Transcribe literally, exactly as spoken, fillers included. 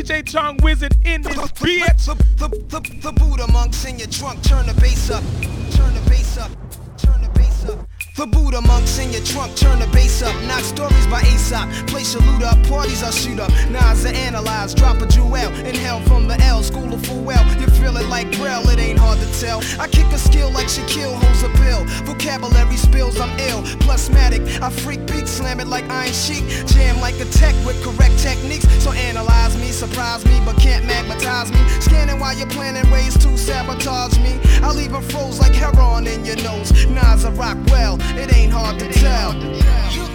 J Chong Wizard in this bitch. The, the, the, the Buddha monks in your trunk, turn the bass up, turn the bass up, turn the bass up. The Buddha monks in your trunk, turn the bass up. Knock stories by Aesop, place your loot up, parties I'll shoot up. Nas I analyze, drop a jewel, inhale from the L, school of full well. You feel it like Braille, it ain't hard to tell. I kick a skill like Shaquille holds a pill. Vocabulary spills, I'm ill, plusmatic. I freak beat, slam it like Iron Sheik. Jam like a tech with correct techniques. So analyze me, surprise me, but can't magnetize me. Scanning while you're planning ways to sabotage me. I'll even froze like heroin in your nose. Nas I rock well, it ain't hard to tell.